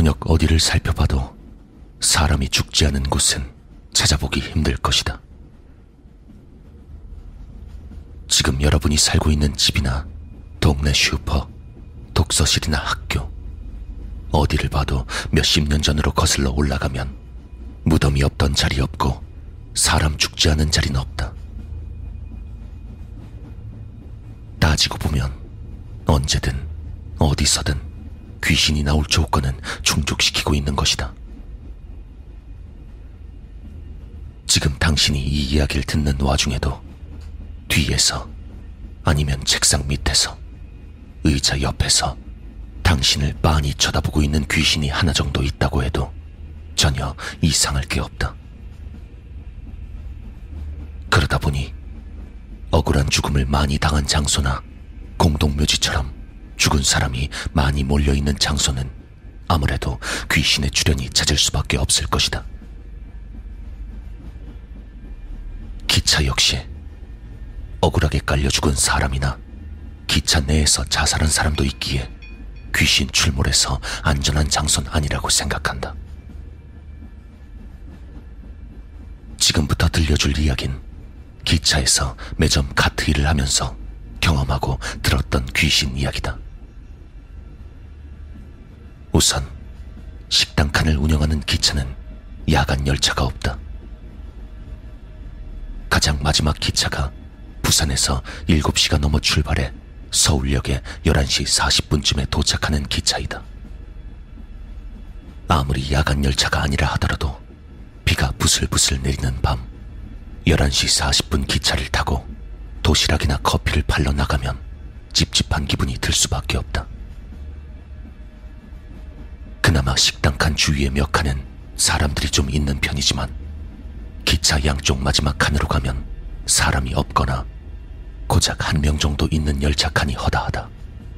전역 어디를 살펴봐도 사람이 죽지 않은 곳은 찾아보기 힘들 것이다. 지금 여러분이 살고 있는 집이나 동네 슈퍼, 독서실이나 학교, 어디를 봐도 몇십 년 전으로 거슬러 올라가면 무덤이 없던 자리 없고 사람 죽지 않은 자리는 없다. 따지고 보면 언제든 어디서든 귀신이 나올 조건은 충족시키고 있는 것이다. 지금 당신이 이 이야기를 듣는 와중에도 뒤에서 아니면 책상 밑에서 의자 옆에서 당신을 빤히 쳐다보고 있는 귀신이 하나 정도 있다고 해도 전혀 이상할 게 없다. 그러다 보니 억울한 죽음을 많이 당한 장소나 공동묘지처럼 죽은 사람이 많이 몰려있는 장소는 아무래도 귀신의 출현이 잦을 수밖에 없을 것이다. 기차 역시 억울하게 깔려 죽은 사람이나 기차 내에서 자살한 사람도 있기에 귀신 출몰해서 안전한 장소는 아니라고 생각한다. 지금부터 들려줄 이야기는 기차에서 매점 카트 일을 하면서 경험하고 들었던 귀신 이야기다. 우선 식당 칸을 운영하는 기차는 야간 열차가 없다. 가장 마지막 기차가 부산에서 7시가 넘어 출발해 서울역에 11시 40분쯤에 도착하는 기차이다. 아무리 야간 열차가 아니라 하더라도 비가 부슬부슬 내리는 밤 11시 40분 기차를 타고 도시락이나 커피를 팔러 나가면 찝찝한 기분이 들 수밖에 없다. 그나마 식당 칸 주위의 몇 칸은 사람들이 좀 있는 편이지만 기차 양쪽 마지막 칸으로 가면 사람이 없거나 고작 1명 정도 있는 열차 칸이 허다하다.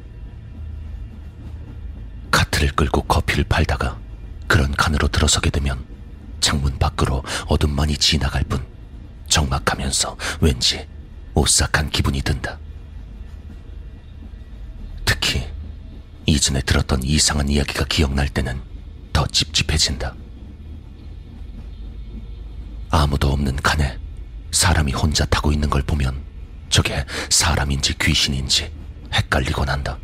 카트를 끌고 커피를 팔다가 그런 칸으로 들어서게 되면 창문 밖으로 어둠만이 지나갈 뿐 적막하면서 왠지 오싹한 기분이 든다. 특히 이전에 들었던 이상한 이야기가 기억날 때는 더 찝찝해진다. 아무도 없는 칸에 사람이 혼자 타고 있는 걸 보면 저게 사람인지 귀신인지 헷갈리곤 한다.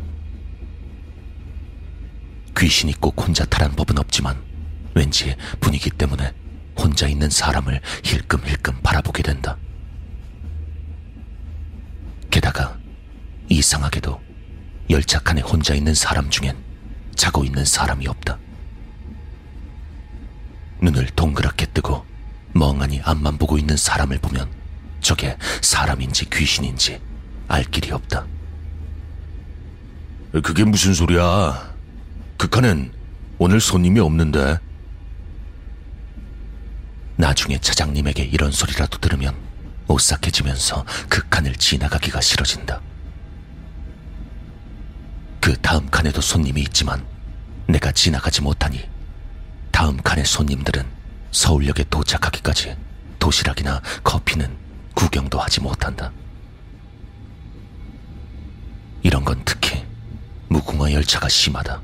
귀신이 꼭 혼자 타란 법은 없지만 왠지 분위기 때문에 혼자 있는 사람을 힐끔힐끔 바라보게 된다. 게다가 이상하게도 열차 칸에 혼자 있는 사람 중엔 자고 있는 사람이 없다. 눈을 동그랗게 뜨고 멍하니 앞만 보고 있는 사람을 보면 저게 사람인지 귀신인지 알 길이 없다. 그게 무슨 소리야? 그 칸엔 오늘 손님이 없는데. 나중에 차장님에게 이런 소리라도 들으면 오싹해지면서 그 칸을 지나가기가 싫어진다. 그 다음 칸에도 손님이 있지만 내가 지나가지 못하니 다음 칸의 손님들은 서울역에 도착하기까지 도시락이나 커피는 구경도 하지 못한다. 이런 건 특히 무궁화 열차가 심하다.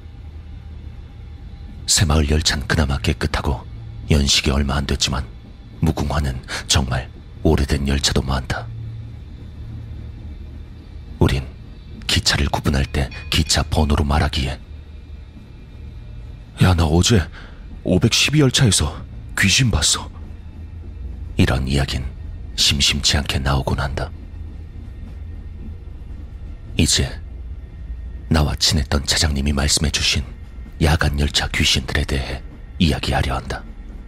새마을 열차는 그나마 깨끗하고 연식이 얼마 안 됐지만 무궁화는 정말 오래된 열차도 많다. 우린 기차를 구분할 때 기차 번호로 말하기에 야, 나 어제 512 열차에서 귀신 봤어. 이런 이야긴 심심치 않게 나오곤 한다. 이제 나와 친했던 차장님이 말씀해 주신 야간 열차 귀신들에 대해 이야기하려 한다.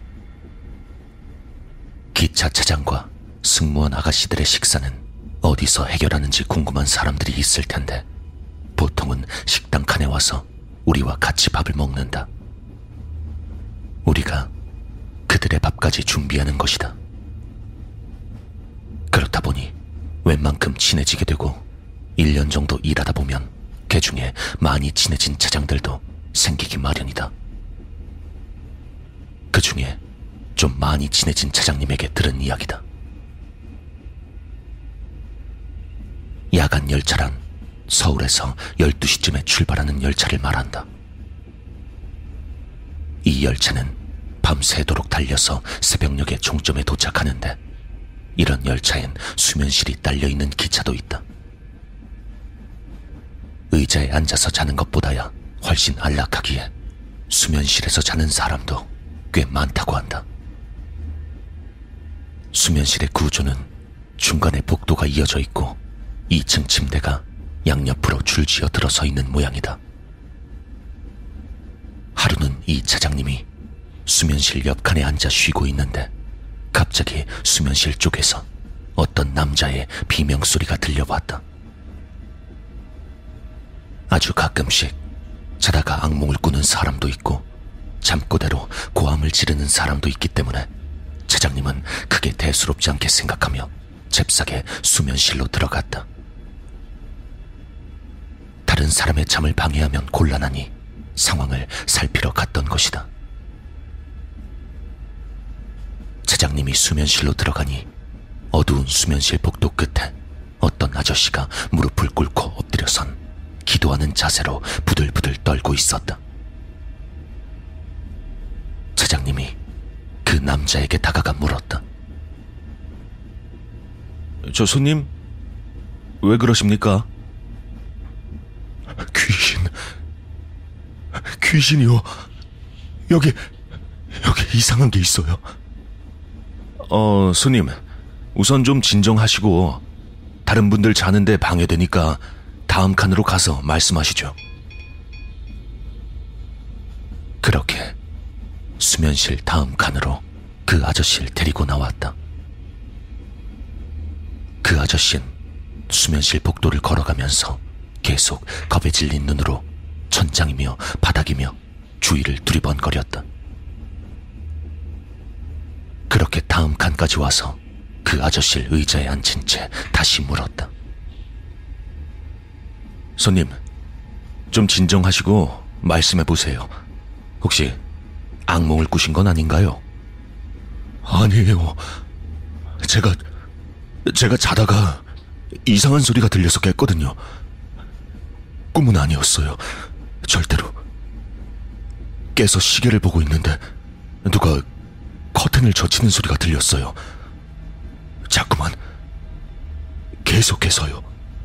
기차 차장과 승무원 아가씨들의 식사는 어디서 해결하는지 궁금한 사람들이 있을 텐데 보통은 식당 칸에 와서 우리와 같이 밥을 먹는다. 우리가 그들의 밥까지 준비하는 것이다. 그렇다 보니 웬만큼 친해지게 되고 1년 정도 일하다 보면 그중에 많이 친해진 차장들도 생기기 마련이다. 그중에 좀 많이 친해진 차장님에게 들은 이야기다. 야간 열차란 서울에서 12시쯤에 출발하는 열차를 말한다. 이 열차는 밤새도록 달려서 새벽녘의 종점에 도착하는데, 이런 열차엔 수면실이 딸려있는 기차도 있다. 의자에 앉아서 자는 것보다야 훨씬 안락하기에 수면실에서 자는 사람도 꽤 많다고 한다. 수면실의 구조는 중간에 복도가 이어져 있고 2층 침대가 양옆으로 줄지어 들어서 있는 모양이다. 하루는 이 차장님이 수면실 옆칸에 앉아 쉬고 있는데 갑자기 수면실 쪽에서 어떤 남자의 비명소리가 들려왔다. 아주 가끔씩 자다가 악몽을 꾸는 사람도 있고 잠꼬대로 고함을 지르는 사람도 있기 때문에 차장님은 크게 대수롭지 않게 생각하며 잽싸게 수면실로 들어갔다. 다른 사람의 잠을 방해하면 곤란하니 상황을 살피러 갔던 것이다. 차장님이 수면실로 들어가니 어두운 수면실 복도 끝에 어떤 아저씨가 무릎을 꿇고 엎드려선 기도하는 자세로 부들부들 떨고 있었다. 차장님이 그 남자에게 다가가 물었다. 저 손님, 왜 그러십니까? 귀신이요. 여기 이상한 게 있어요. 손님, 우선 좀 진정하시고 다른 분들 자는데 방해되니까 다음 칸으로 가서 말씀하시죠. 그렇게 수면실 다음 칸으로 그 아저씨를 데리고 나왔다. 그 아저씨는 수면실 복도를 걸어가면서 계속 겁에 질린 눈으로 천장이며 바닥이며 주위를 두리번거렸다. 그렇게 다음 칸까지 와서 그 아저씨를 의자에 앉힌 채 다시 물었다. 손님, 좀 진정하시고 말씀해보세요. 혹시 악몽을 꾸신 건 아닌가요? 아니에요. 제가 자다가 이상한 소리가 들려서 깼거든요. 꿈은 아니었어요. 절대로. 깨서 시계를 보고 있는데 누가 커튼을 젖히는 소리가 들렸어요. 자꾸만 계속해서요.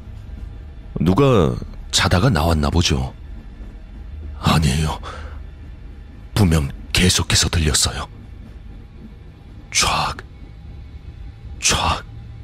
누가 자다가 나왔나 보죠. 아니에요. 분명 계속해서 들렸어요. 촤악, 촤악.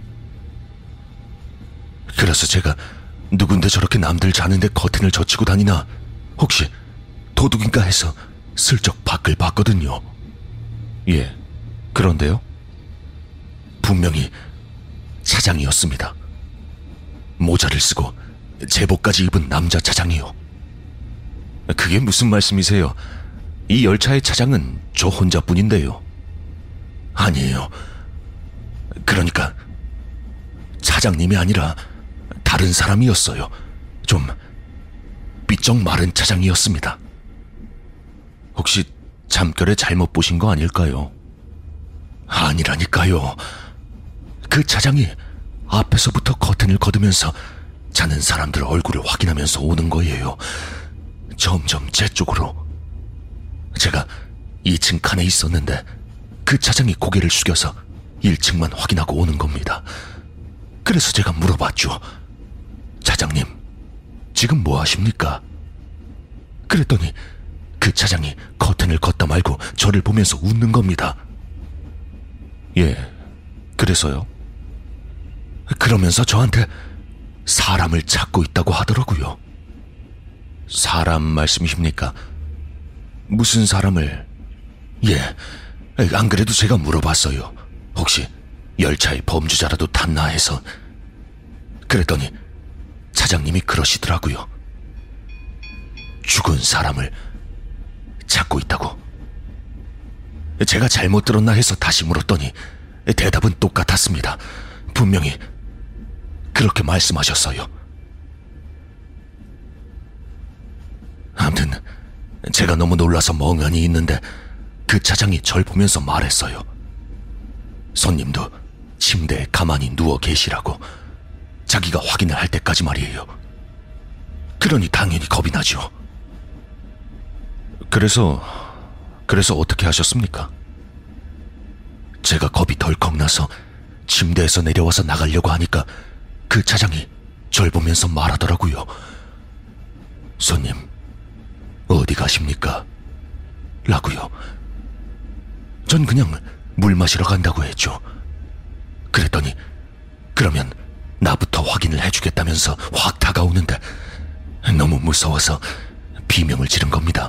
그래서 제가 누군데 저렇게 남들 자는데 커튼을 젖히고 다니나 혹시 도둑인가 해서 슬쩍 밖을 봤거든요. 예, 그런데요? 분명히 차장이었습니다. 모자를 쓰고 제복까지 입은 남자 차장이요. 그게 무슨 말씀이세요? 이 열차의 차장은 저 혼자뿐인데요. 아니에요. 그러니까 차장님이 아니라 다른 사람이었어요. 좀 삐쩍 마른 차장이었습니다. 혹시 잠결에 잘못 보신 거 아닐까요? 아니라니까요. 그 차장이 앞에서부터 커튼을 걷으면서 자는 사람들 얼굴을 확인하면서 오는 거예요. 점점 제 쪽으로. 제가 2층 칸에 있었는데 그 차장이 고개를 숙여서 1층만 확인하고 오는 겁니다. 그래서 제가 물어봤죠. 차장님, 지금 뭐 하십니까? 그랬더니 그 차장이 커튼을 걷다 말고 저를 보면서 웃는 겁니다. 예, 그래서요? 그러면서 저한테 사람을 찾고 있다고 하더라고요. 사람 말씀이십니까? 무슨 사람을? 예, 안 그래도 제가 물어봤어요. 혹시 열차의 범죄자라도 탔나 해서. 그랬더니 차장님이 그러시더라고요. 죽은 사람을 찾고 있다고. 제가 잘못 들었나 해서 다시 물었더니 대답은 똑같았습니다. 분명히 그렇게 말씀하셨어요. 아무튼 제가 너무 놀라서 멍하니 있는데 그 차장이 절 보면서 말했어요. 손님도 침대에 가만히 누워 계시라고. 자기가 확인을 할 때까지 말이에요. 그러니 당연히 겁이 나죠. 그래서 그래서 어떻게 하셨습니까? 제가 겁이 덜컥 나서 침대에서 내려와서 나가려고 하니까 그 차장이 절 보면서 말하더라고요. 손님, 어디 가십니까? 라고요. 전 그냥 물 마시러 간다고 했죠. 그랬더니 그러면 나부터 확인을 해주겠다면서 확 다가오는데 너무 무서워서 비명을 지른 겁니다.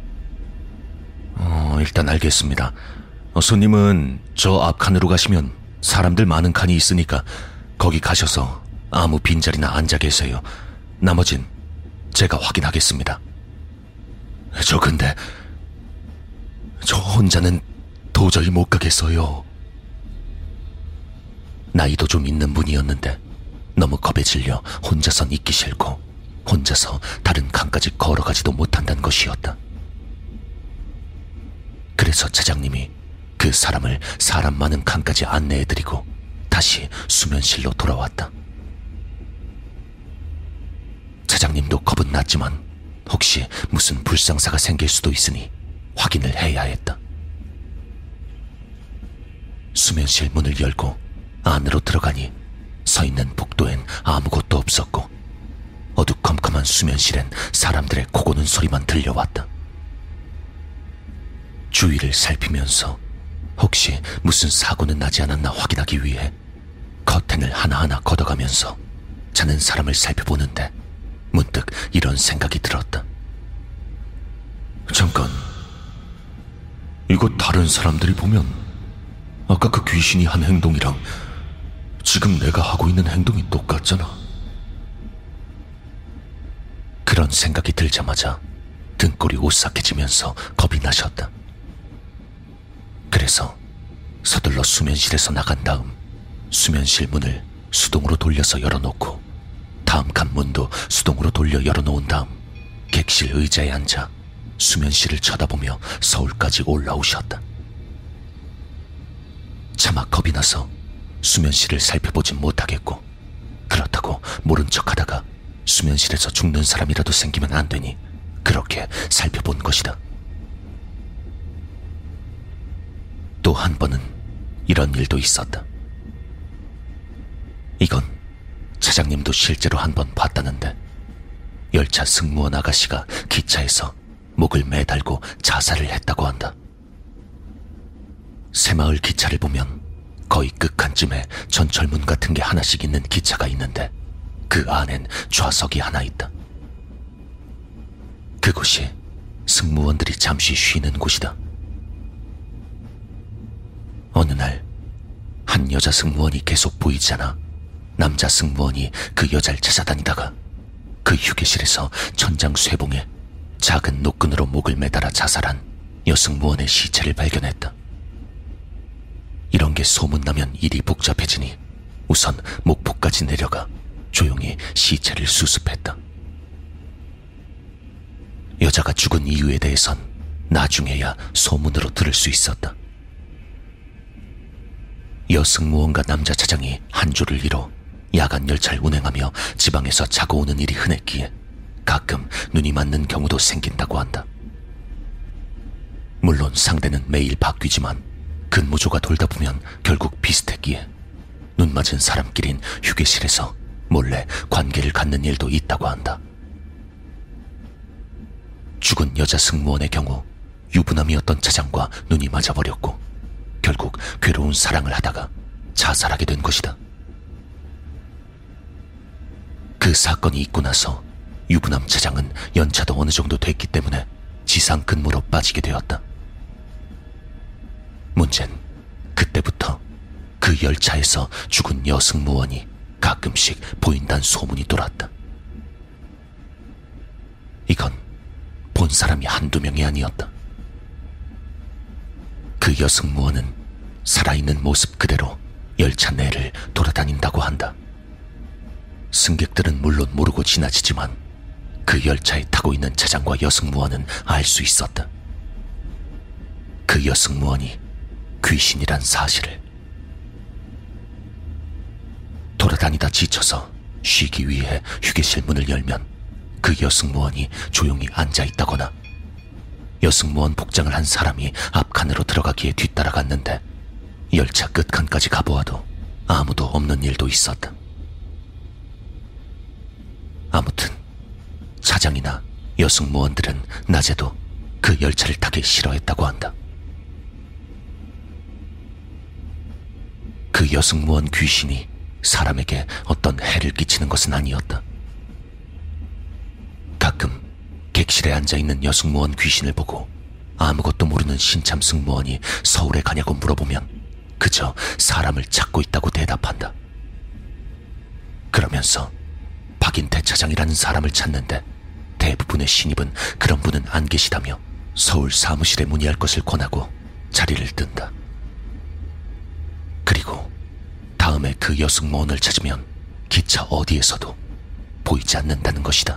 일단 알겠습니다. 손님은 저 앞 칸으로 가시면 사람들 많은 칸이 있으니까 거기 가셔서 아무 빈자리나 앉아 계세요. 나머진 제가 확인하겠습니다. 근데 저 혼자는 도저히 못 가겠어요. 나이도 좀 있는 분이었는데 너무 겁에 질려 혼자선 있기 싫고 혼자서 다른 칸까지 걸어가지도 못한다는 것이었다. 그래서 차장님이 그 사람을 사람 많은 칸까지 안내해드리고 다시 수면실로 돌아왔다. 차장님도 겁은 났지만 혹시 무슨 불상사가 생길 수도 있으니 확인을 해야 했다. 수면실 문을 열고 안으로 들어가니 서 있는 복도엔 아무것도 없었고 어두컴컴한 수면실엔 사람들의 코고는 소리만 들려왔다. 주위를 살피면서 혹시 무슨 사고는 나지 않았나 확인하기 위해 커튼을 하나하나 걷어가면서 자는 사람을 살펴보는데 문득 이런 생각이 들었다. 잠깐, 이거 다른 사람들이 보면 아까 그 귀신이 한 행동이랑 지금 내가 하고 있는 행동이 똑같잖아. 그런 생각이 들자마자 등골이 오싹해지면서 겁이 나셨다. 그래서 서둘러 수면실에서 나간 다음 수면실 문을 수동으로 돌려서 열어놓고 다음 칸 문도 수동으로 돌려 열어놓은 다음 객실 의자에 앉아 수면실을 쳐다보며 서울까지 올라오셨다. 차마 겁이 나서 수면실을 살펴보진 못하겠고 그렇다고 모른 척하다가 수면실에서 죽는 사람이라도 생기면 안 되니 그렇게 살펴본 것이다. 또 한 번은 이런 일도 있었다. 이건 차장님도 실제로 한 번 봤다는데 열차 승무원 아가씨가 기차에서 목을 매달고 자살을 했다고 한다. 새마을 기차를 보면 거의 끝칸쯤에 전철문 같은 게 하나씩 있는 기차가 있는데 그 안엔 좌석이 하나 있다. 그곳이 승무원들이 잠시 쉬는 곳이다. 어느 날 한 여자 승무원이 계속 보이지 않아 남자 승무원이 그 여자를 찾아다니다가 그 휴게실에서 천장 쇠봉에 작은 노끈으로 목을 매달아 자살한 여승무원의 시체를 발견했다. 이런 게 소문나면 일이 복잡해지니 우선 목포까지 내려가 조용히 시체를 수습했다. 여자가 죽은 이유에 대해선 나중에야 소문으로 들을 수 있었다. 여승무원과 남자 차장이 한 조를 이뤄 야간 열차를 운행하며 지방에서 자고 오는 일이 흔했기에 가끔 눈이 맞는 경우도 생긴다고 한다. 물론 상대는 매일 바뀌지만 근무조가 돌다 보면 결국 비슷했기에 눈 맞은 사람끼린 휴게실에서 몰래 관계를 갖는 일도 있다고 한다. 죽은 여자 승무원의 경우 유부남이었던 차장과 눈이 맞아버렸고 결국 괴로운 사랑을 하다가 자살하게 된 것이다. 그 사건이 있고 나서 유부남 차장은 연차도 어느 정도 됐기 때문에 지상 근무로 빠지게 되었다. 문제는 그때부터 그 열차에서 죽은 여승무원이 가끔씩 보인다는 소문이 돌았다. 이건 본 사람이 한두 명이 아니었다. 그 여승무원은 살아있는 모습 그대로 열차 내를 돌아다닌다고 한다. 승객들은 물론 모르고 지나치지만 그 열차에 타고 있는 차장과 여승무원은 알 수 있었다. 그 여승무원이 귀신이란 사실을. 돌아다니다 지쳐서 쉬기 위해 휴게실 문을 열면 그 여승무원이 조용히 앉아있다거나 여승무원 복장을 한 사람이 앞칸으로 들어가기에 뒤따라갔는데 열차 끝칸까지 가보아도 아무도 없는 일도 있었다. 아무튼 차장이나 여승무원들은 낮에도 그 열차를 타기 싫어했다고 한다. 그 여승무원 귀신이 사람에게 어떤 해를 끼치는 것은 아니었다. 가끔 객실에 앉아있는 여승무원 귀신을 보고 아무것도 모르는 신참 승무원이 서울에 가냐고 물어보면 그저 사람을 찾고 있다고 대답한다. 그러면서 박인태 차장이라는 사람을 찾는데 대부분의 신입은 그런 분은 안 계시다며 서울 사무실에 문의할 것을 권하고 자리를 뜬다. 그리고 다음에 그 여승무원을 찾으면 기차 어디에서도 보이지 않는다는 것이다.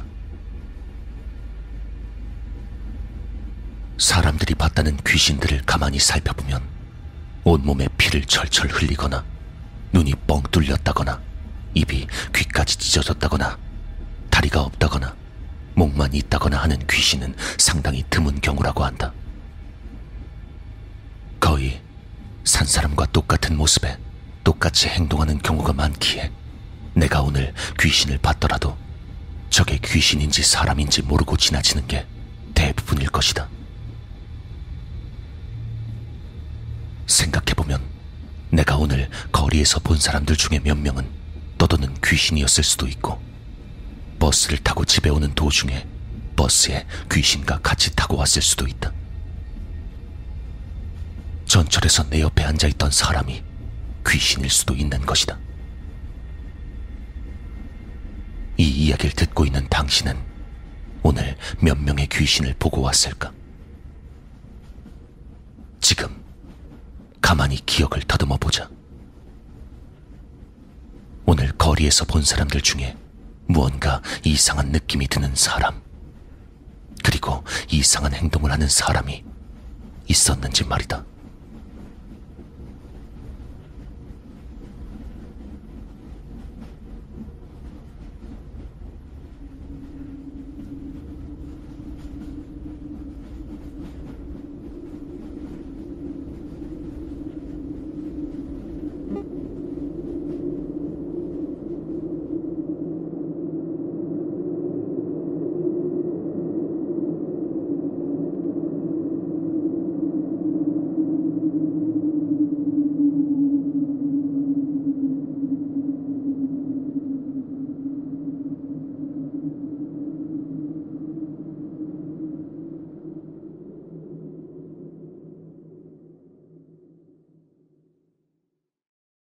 사람들이 봤다는 귀신들을 가만히 살펴보면 온몸에 피를 철철 흘리거나 눈이 뻥 뚫렸다거나 입이 귀까지 찢어졌다거나 다리가 없다거나 목만 있다거나 하는 귀신은 상당히 드문 경우라고 한다. 거의 산 사람과 똑같은 모습에 똑같이 행동하는 경우가 많기에 내가 오늘 귀신을 봤더라도 저게 귀신인지 사람인지 모르고 지나치는 게 대부분일 것이다. 생각해보면 내가 오늘 거리에서 본 사람들 중에 몇 명은 떠도는 귀신이었을 수도 있고 버스를 타고 집에 오는 도중에 버스에 귀신과 같이 타고 왔을 수도 있다. 전철에서 내 옆에 앉아있던 사람이 귀신일 수도 있는 것이다. 이 이야기를 듣고 있는 당신은 오늘 몇 명의 귀신을 보고 왔을까? 지금 가만히 기억을 더듬어 보자. 오늘 거리에서 본 사람들 중에 무언가 이상한 느낌이 드는 사람, 그리고 이상한 행동을 하는 사람이 있었는지 말이다.